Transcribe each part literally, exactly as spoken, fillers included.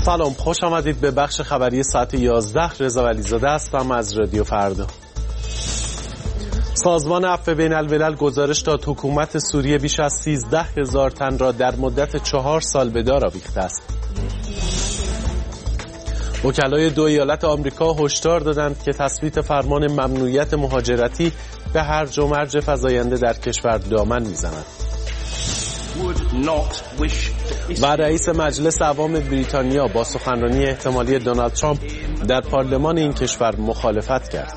سلام، خوش آمدید به بخش خبری ساعت یازده. رضا ولیزاده هستم از رادیو فردا. سازمان عفو بین الملل گزارش داد حکومت سوریه بیش از سیزده هزار تن را در مدت چهار سال به دار آویخته است. وکلای دو ایالت آمریکا هشدار دادند که تثبیت فرمان ممنوعیت مهاجرتی به هرج و مرج فزاینده در کشور دامن می‌زند. و رئیس مجلس عوام بریتانیا با سخنرانی احتمالی دونالد ترامپ در پارلمان این کشور مخالفت کرد.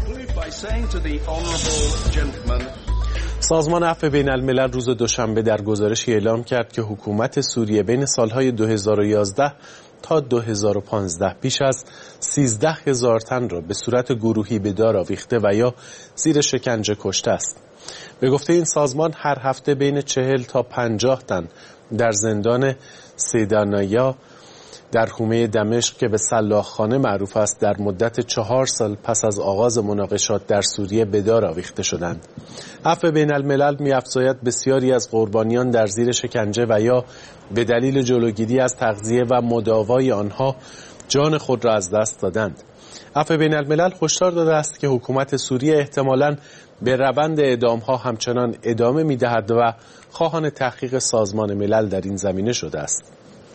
سازمان عفو بین الملل روز دوشنبه در گزارشی اعلام کرد که حکومت سوریه بین سالهای دو هزار و یازده تا دو هزار و پانزده بیش از سیزده هزار تن را به صورت گروهی به دار آویخته و یا زیر شکنجه کشته است. به گفته این سازمان هر هفته بین چهل تا پنجاه تن در زندان سیدانایا در حومه دمشق که به سلاخخانه معروف است در مدت چهار سال پس از آغاز مناقشات در سوریه به دار آویخته شدند. عفو بین الملل می‌افزاید بسیاری از قربانیان در زیر شکنجه و یا به دلیل جلوگیری از تغذیه و مداوای آنها جان خود را از دست دادند. عفو بین الملل هشدار داده است که حکومت سوریه احتمالاً به روند اعدام‌ها همچنان ادامه می‌دهد و خواهان تحقیق سازمان ملل در این زمینه شده است.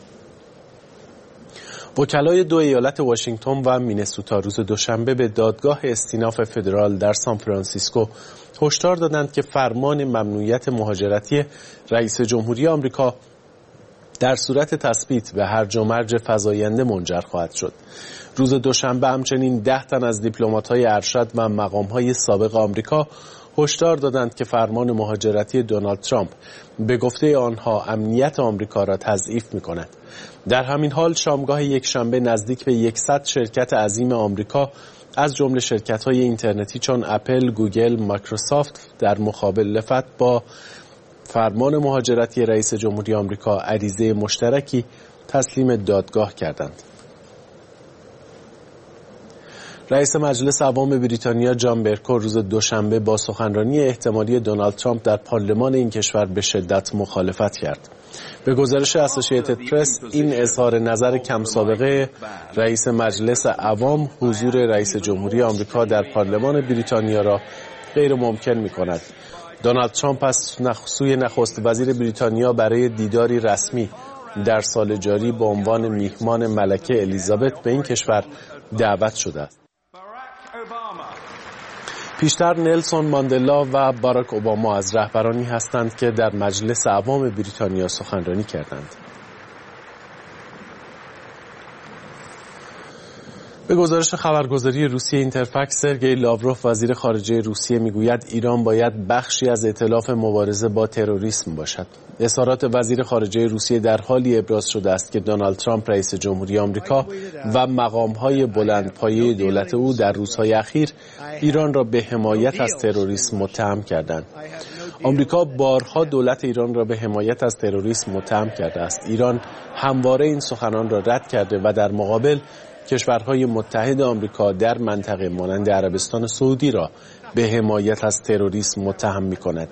وکلای دو ایالت واشنگتن و مینسوتا روز دوشنبه به دادگاه استیناف فدرال در سان فرانسیسکو هشدار دادند که فرمان ممنوعیت مهاجرتی رئیس جمهوری آمریکا در صورت تثبیت به هرج و مرج فزاینده منجر خواهد شد. روز دوشنبه همچنین ده تن از دیپلمات‌های ارشد و مقام‌های سابق آمریکا هشدار دادند که فرمان مهاجرتی دونالد ترامپ به گفته آنها امنیت آمریکا را تضعیف می‌کند. در همین حال شامگاه یکشنبه نزدیک به صد شرکت عظیم آمریکا از جمله شرکت‌های اینترنتی چون اپل، گوگل، مایکروسافت در مخالفت با فرمان مهاجرتی رئیس جمهوری آمریکا عریضه مشترکی تسلیم دادگاه کردند. رئیس مجلس عوام بریتانیا جان برکو روز دوشنبه با سخنرانی احتمالی دونالد ترامپ در پارلمان این کشور به شدت مخالفت کرد. به گزارش اسوسییتد پرس این اظهار نظر کم سابقه رئیس مجلس عوام حضور رئیس جمهوری آمریکا در پارلمان بریتانیا را غیر ممکن می کند. دونالد ترامپ از سوی نخست وزیر بریتانیا برای دیداری رسمی در سال جاری با عنوان میهمان ملکه الیزابت به این کشور دعوت شده است. پیشتر نلسون ماندلا و باراک اوباما از رهبرانی هستند که در مجلس عوام بریتانیا سخنرانی کردند. به گزارش خبرگزاری روسیه اینترفکس، سرگئی لاوروف وزیر خارجه روسیه میگوید ایران باید بخشی از ائتلاف مبارزه با تروریسم باشد. اظهارات وزیر خارجه روسیه در حالی ابراز شده است که دونالد ترامپ رئیس جمهوری آمریکا و مقام‌های بلندپایه دولت او در روزهای اخیر ایران را به حمایت از تروریسم متهم کردند. آمریکا بارها دولت ایران را به حمایت از تروریسم متهم کرده است. ایران همواره این سخنان را رد کرده و در مقابل کشورهای متحد آمریکا در منطقه مانند عربستان سعودی را به حمایت از تروریسم متهم می‌کند.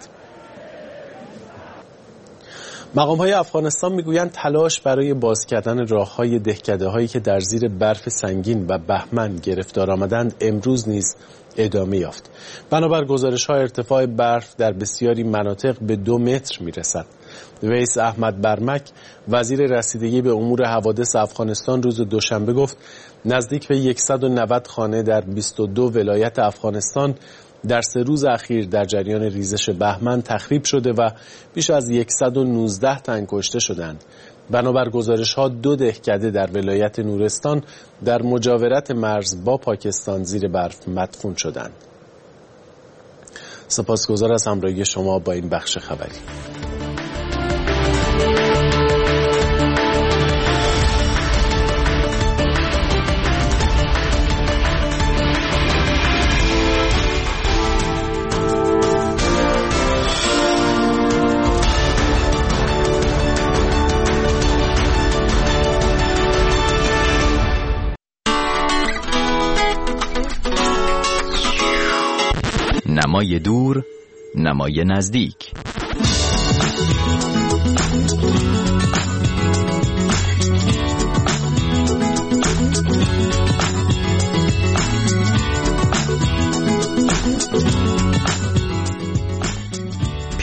مقام‌های افغانستان می‌گویند تلاش برای باز کردن راه‌های دهکده‌هایی که در زیر برف سنگین و بهمن گرفتار آمدند امروز نیز ادامه یافت. بنابر گزارش‌های ارتفاع برف در بسیاری مناطق به دو متر می‌رسد. ویس احمد برمک وزیر رسیدگی به امور حوادث افغانستان روز دوشنبه گفت نزدیک به صد و نود خانه در بیست و دو ولایت افغانستان در سه روز اخیر در جریان ریزش بهمن تخریب شده و بیش از صد و نوزده تن کشته شدند. بنابر گزارش‌ها دو دهکده در ولایت نورستان در مجاورت مرز با پاکستان زیر برف مدفون شدند. سپاسگزار از همراهی شما با این بخش خبری. نمای دور، نمای نزدیک.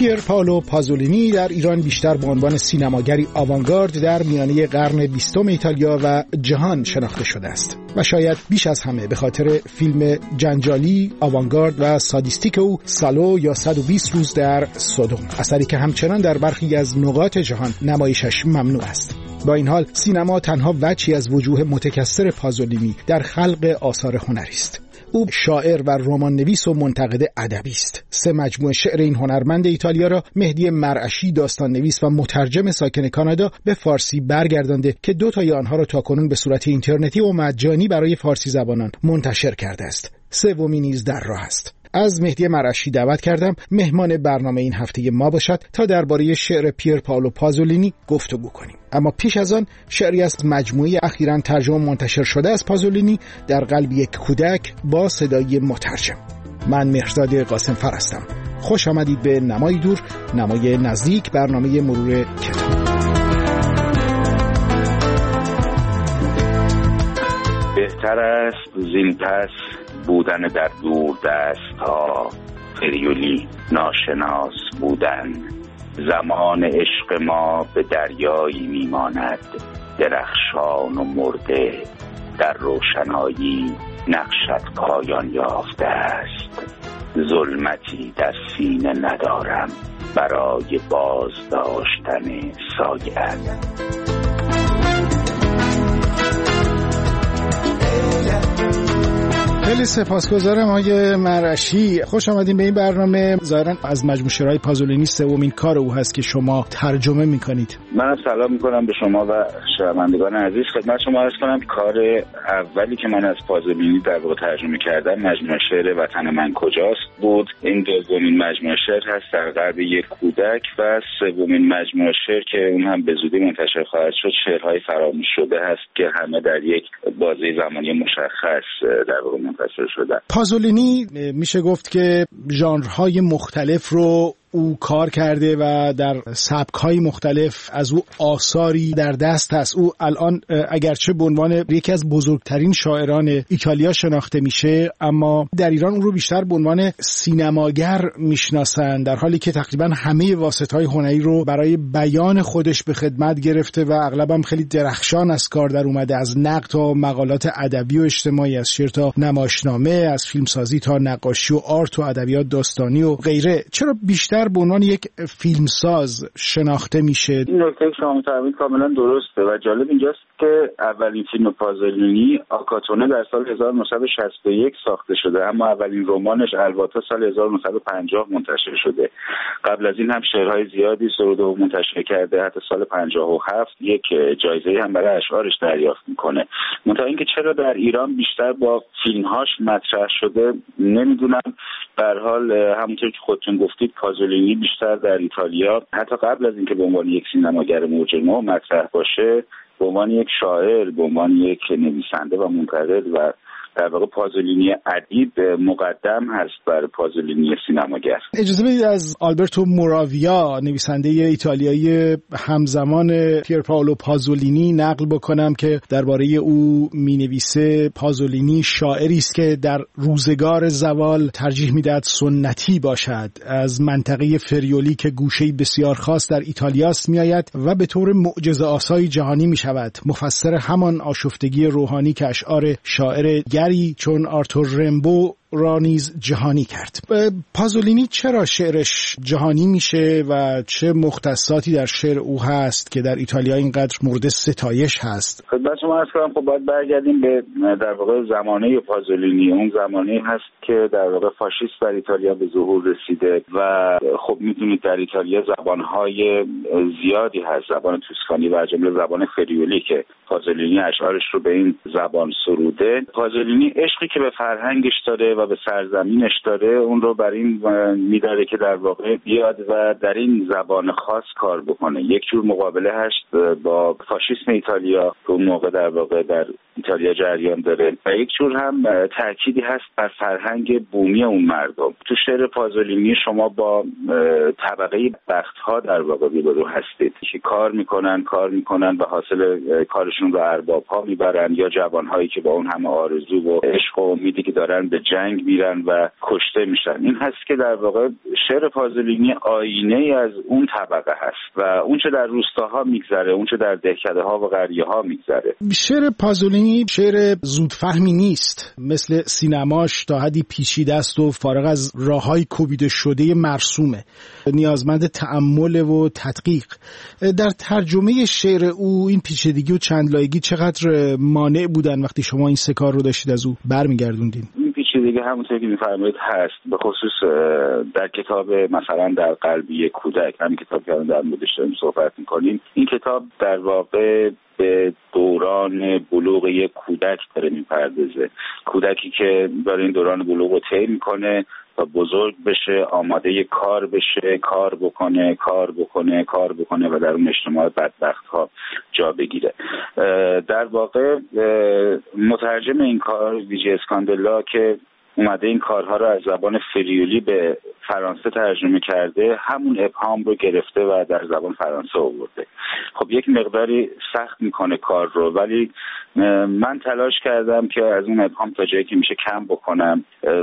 پیر پائولو پازولینی در ایران بیشتر به عنوان سینماگری آوانگارد در میانه قرن بیستم ایتالیا و جهان شناخته شده است و شاید بیش از همه به خاطر فیلم جنجالی، آوانگارد و سادیستیک او سالو یا صد و بیست روز در سدوم، اثری که همچنان در برخی از نقاط جهان نمایشش ممنوع است. با این حال سینما تنها وجهی از وجوه متکثر پازولینی در خلق آثار هنری است. او شاعر و رمان نویس و منتقد ادبی است. سه مجموعه شعر این هنرمند ایتالیا را مهدی مرعشی، داستان نویس و مترجم ساکن کانادا، به فارسی برگردانده که دو تای آنها را تاکنون به صورت اینترنتی و مجانی برای فارسی زبانان منتشر کرده است. سومی نیز در راه است. از مهدی مرعشی دعوت کردم مهمان برنامه این هفته ما باشد تا درباره شعر پیر پائولو پازولینی گفتگو کنیم. اما پیش از آن شعری از مجموعه اخیراً ترجمه منتشر شده از پازولینی، در قلب یک کودک، با صدای مترجم. من مهرداد قاسم فر هستم. خوش آمدید به نمای دور، نمای نزدیک، برنامه مرور کتاب. بهتر است زین پس بودن در دور دست ها، فریولی ناشناس بودن. زمان عشق ما به دریایی میماند، درخشان و مرده در روشنایی نقشت پایان یافته است. ظلمتی در سینه ندارم برای باز داشتن سایه‌ات. خیلی سپاسگزارم آقای مرعشی. خوش آمدین به این برنامه. ظاهراً از مجموعه شعرهای پازولینی سومین کار او هست که شما ترجمه میکنید. من سلام میکنم به شما و شنوندگان عزیز. خدمت شما عرض کنم کار اولی که من از پازولینی در واقع ترجمه کردم مجموعه شعر وطن من کجاست بود. این دومین مجموعه شعر هست در قلب یک کودک و سومین مجموعه شعر که اون هم به زودی منتشر خواهد شد شعرهای فراموش شده هست که همه در یک بازه زمانی مشخص در واقع شده. پازولینی میشه گفت که ژانرهای مختلف رو او کار کرده و در سبک‌های مختلف از او آثاری در دست هست. او الان اگرچه به عنوان یکی از بزرگترین شاعران ایتالیا شناخته میشه، اما در ایران اون رو بیشتر به عنوان سینماگر میشناسن، در حالی که تقریبا همه واسطه‌های هنری رو برای بیان خودش به خدمت گرفته و اغلبم خیلی درخشان از کار در اومده، از نقد تا مقالات ادبی و اجتماعی، از شعر تا نمایشنامه، از فیلمسازی تا نقاشی و آرت و ادبیات داستانی و غیره. چرا بیشتر به عنوان یک فیلمساز شناخته میشه؟ این نکته که شما می‌فرمایید کاملا درسته و جالب اینجاست که اولین فیلم پازولینی آکاتونه در سال هزار و نهصد و شصت و یک ساخته شده، اما اولین رمانش الواتا سال هزار و نهصد و پنجاه منتشر شده. قبل از این هم شعرهای زیادی سروده و منتشر کرده، حتی سال پنجاه و هفت یک جایزه هم برای اشعارش دریافت میکنه. منتها اینکه چرا در ایران بیشتر با فیلمهاش مطرح شده نمیدونم. به هر حال همونطور که خودتون گفتید پازولینی بیشتر در ایتالیا حتی قبل از اینکه به عنوان یک سینماگر موج نو مطرح باشه، به عنوان یک شاعر، به عنوان یک نویسنده و منتقد و در واقع پازولینی ادیب مقدم هست بر پازولینی سینماگر. اجازه بدید از آلبرتو موراویا، نویسنده ایتالیایی همزمان پیر پائولو پازولینی، نقل بکنم که درباره او مینویسه پازولینی شاعری است که در روزگار زوال ترجیح میدهد سنتی باشد، از منطقه فریولی که گوشه‌ای بسیار خاص در ایتالیاست میآید و به طور معجزه‌آسای جهانی میشود، مفسر همان آشفتگی روحانی که اشعار شاعر چون آرتور رمبو را نیز جهانی کرد. پازولینی چرا شعرش جهانی میشه و چه مختصاتی در شعر او هست که در ایتالیا اینقدر مورد ستایش هست؟ خدمت شما عرض کنم خب باید برگردیم به در واقع زمانه پازولینی. اون زمانه هست که در واقع فاشیست در ایتالیا به ظهور رسیده و خب میدونید در ایتالیا زبانهای زیادی هست، زبان توسکانی و از جمله زبان فریولی که پازولینی اشعارش رو به این زبان سروده. پازولینی عشقی که به فرهنگش داره و به سرزمینش داره اون رو بر این میداره که در واقع بیاد و در این زبان خاص کار بکنه. یک جور مقابله هست با فاشیسم ایتالیا که اون موقع در واقع در ایتالیا جریان داره و یک جور هم تأکیدی هست بر فرهنگ بومی اون مردم. تو شعر پازولینی شما با طبقه بخت‌ها در واقع روبرو هستید که کار میکنن کار میکنن و حاصل کارشون رو ارباب‌ها میبرن یا جوان‌هایی که با اون همه آرزو و عشق و امیدی که دارن به جنگ جنگ میرن و کشته میشن. این هست که در واقع شعر پازولینی آینه ای از اون طبقه هست و اون چه در روستاها میگذره، اون چه در دهکده ها و قریه ها میگذره. شعر پازولینی شعر زودفهمی نیست، مثل سینماش تا حدی پیچیده است و فارغ از راههای کوبیده شده مرسومه، نیازمند تأمل و تدقیق. در ترجمه شعر او این پیچیدگی و چندلایگی چقدر مانع بودن وقتی شما این سه کار رو داشتید از او برمیگردوندین؟ این پیچیدگی همونطور که می‌فرمایید هست، به خصوص در کتاب مثلا در قلبی کودک، همین کتاب که در موردش داریم صحبت می‌کنیم، این کتاب در واقع به دوران بلوغ یک کودک داره میپردازه، کودکی که داره این دوران بلوغ رو طی میکنه تا بزرگ بشه، آماده یک کار بشه، کار بکنه کار بکنه کار بکنه و در اون اجتماع بدبخت ها جا بگیره. در واقع مترجم این کار ویجی اسکاندلا که اومده این کارها رو از زبان فریولی به فرانسه ترجمه کرده، همون ابهام رو گرفته و در زبان فرانسه آورده. خب یک مقداری سخت میکنه کار رو، ولی من تلاش کردم که از اون ابهام تا جایی که میشه کم بکنم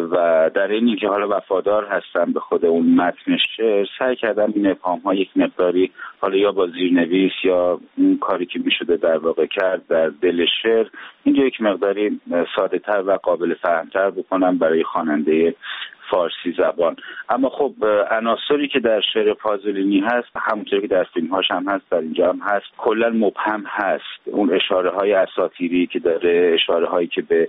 و در اینی که حالا وفادار هستم به خود اون متن شعر، سعی کردم این ابهام ها یک مقداری حالا یا با زیرنویس یا اون کاری که میشده در واقع کرد در دل شعر، اینجا یک مقداری ساده تر و قابل فهمتر بکنم برای خواننده فارسی زبان. اما خب عناصری که در شعر پازولینی هست، همونطور که در فیلم هاش هم هست، در اینجا هم هست، کلا مبهم هست. اون اشاره های اساطیری که داره، اشاره هایی که به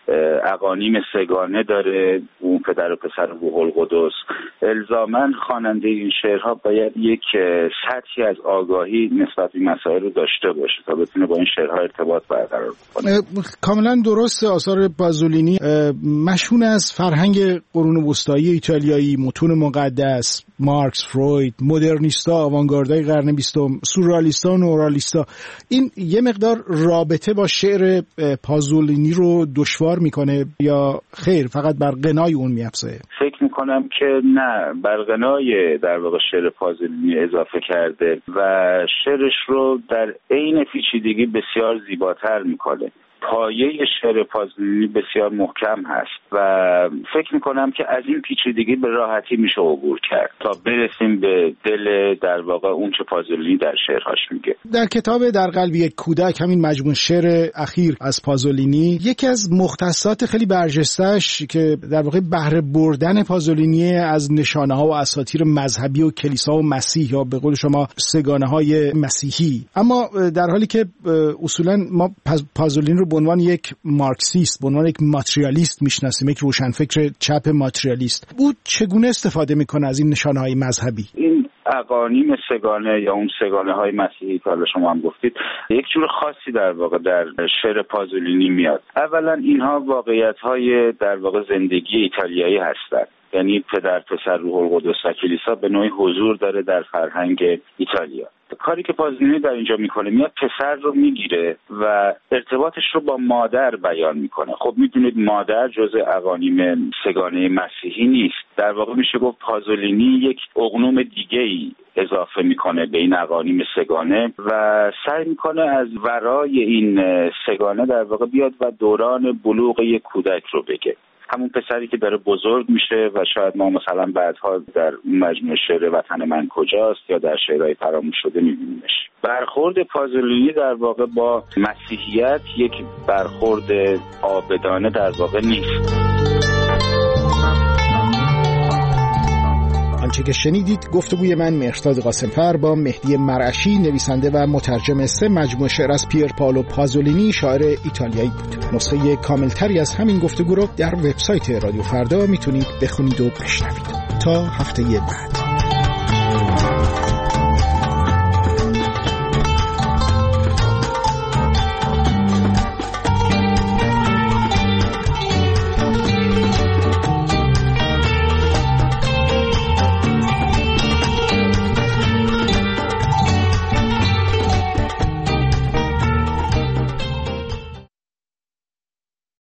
اقانیم سگانه داره، اون پدر و پسر روح القدس، الزاماً خواننده این شعرها باید یک سطحی از آگاهی نسبت به مسائل رو داشته باشه تا بتونه با این شعرها ارتباط برقرار کنه. کاملا درست. آثار پازولینی مشهون از فرهنگ قرون وسطایی ایتالیایی، متون مقدس، مارکس، فروید، مدرنیستا، آوانگاردای قرن بیستم، سورئالیستا و نورالیستا. این یه مقدار رابطه با شعر پازولینی رو دشوار میکنه یا خیر فقط بر غنای اون میافزه؟ فکر میکنم که نه، بر غنای در واقع شعر پازولینی اضافه کرده و شعرش رو در عین پیچیدگی بسیار زیباتر میکنه. پایه شعر پازولینی بسیار محکم هست و فکر میکنم که از این پیچیدگی به راحتی میشه عبور کرد تا برسیم به دل در واقع اون چه پازولینی در شعرهاش میگه. در کتاب در قلبی کودک، همین مجموع شعر اخیر از پازولینی، یکی از مختصات خیلی برجسته‌اش که در واقع بهره بردن پازولینی از نشانه ها و اساطیر مذهبی و کلیسا و مسیح یا به قول شما سگانه های مسیحی، اما در حالی که اصولا ما پازولینی رو به عنوان یک مارکسیست، به عنوان یک ماتریالیست میشناسیم، یک روشنفکر چپ ماتریالیست، او چگونه استفاده میکنه از این نشانه‌های مذهبی؟ این اقانیم سگانه یا اون سگانه های مسیحی که حالا شما هم گفتید، یک جور خاصی در واقع در شعر پازولینی میاد. اولا اینها واقعیت های در واقع زندگی ایتالیایی هستند، یعنی پدر پسر روح القدس و کلیسا به نوعی حضور داره در فرهنگ ایتالیا. کاری که پازولینی در اینجا میکنه، میاد پسر رو میگیره و ارتباطش رو با مادر بیان میکنه. خب میدونید مادر جزء اقانیم سگانه مسیحی نیست، در واقع میشه گفت پازولینی یک اقنوم دیگه ای اضافه میکنه به این اقانیم سگانه و سعی میکنه از ورای این سگانه در واقع بیاد و دوران بلوغ یک کودک رو بگه، همون پسری که داره بزرگ میشه و شاید ما مثلا بعدها در مجموعه شعر وطن من کجاست یا در شعرهای فراموش شده میبینیمش. برخورد پازولینی در واقع با مسیحیت یک برخورد عابدانه در واقع نیست. آنچه که شنیدید گفتگوی من مهرداد قاسمفر با مهدی مرعشی، نویسنده و مترجم سه مجموعه شعر از پیر پائولو پازولینی، شاعر ایتالیایی بود. نسخه کاملتری از همین گفتگو رو در وبسایت رادیو فردا میتونید بخونید و بشنوید. تا هفته بعد.